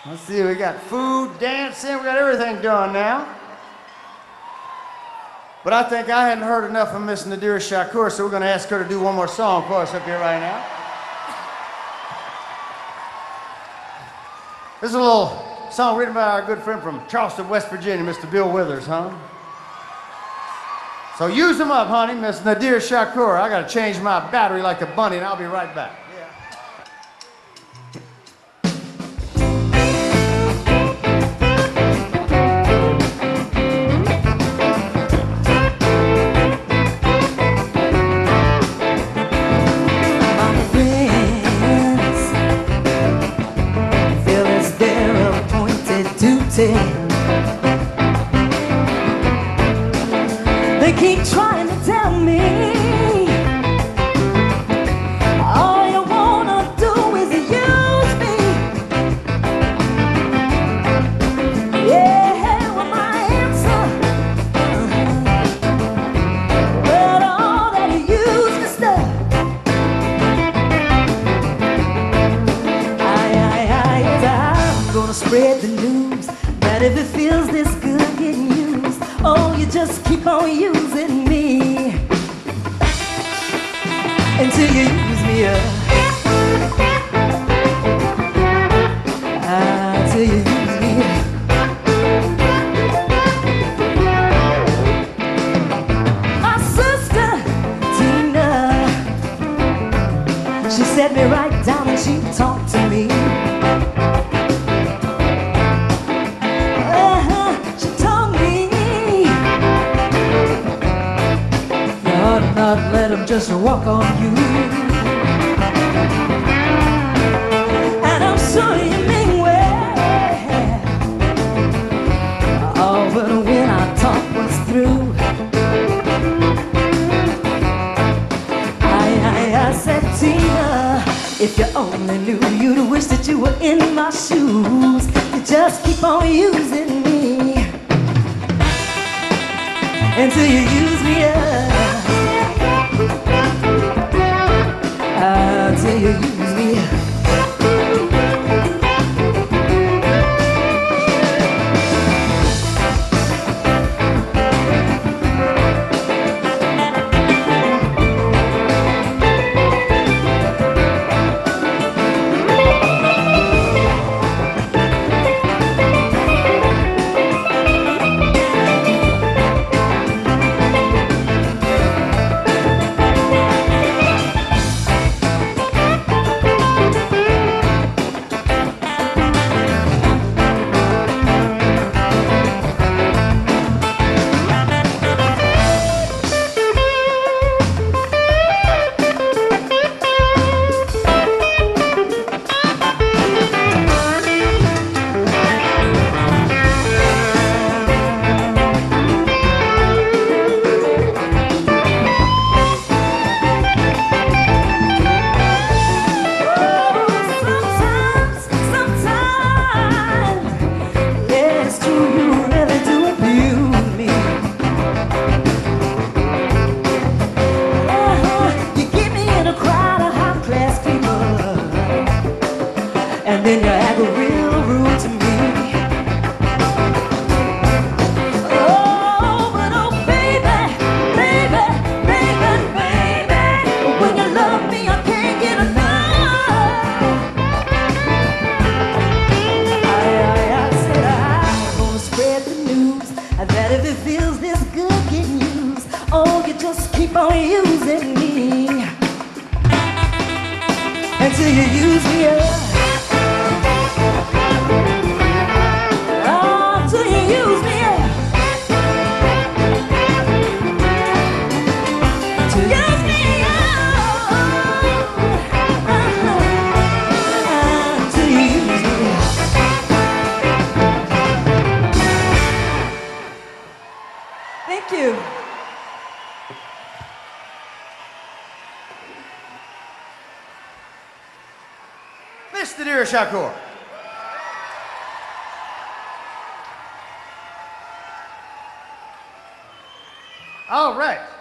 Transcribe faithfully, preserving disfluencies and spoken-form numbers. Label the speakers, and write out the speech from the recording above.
Speaker 1: Let's see, we got food, dancing, we got everything done now. But I think I hadn't heard enough of Miss Nadira Shakur, so we're going to ask her to do one more song for us up here right now. This is a little song written by our good friend from Charleston, West Virginia, Mister Bill Withers, huh? So use them up, honey, Miss Nadira Shakur. I got to change my battery like a bunny, and I'll be right back.
Speaker 2: They keep trying to tell me all you wanna do is use me. Yeah, well, my answer, but all that you use me stuff. I, I, I, I'm gonna spread the news that if it feels this good getting used, oh, you just keep on using me until you use me up. Ah, till you use me up. My sister Tina, she set me right down and she talked to me. Not let them just walk on you. And I'm sure you mean well. Oh, but when our talk was through, I, I, I said, Tina, if you only knew, you'd wish that you were in my shoes. You just keep on using me until you use me up. Until you use me. And then you act real rude to me. Oh, but oh baby, baby, baby, baby, when you love me I can't get enough. I, I, I said I'm gonna spread the news that if it feels this good getting used, oh, you just keep on using me until you use me up. Thank you.
Speaker 1: Miss Nadira Shakur. All right.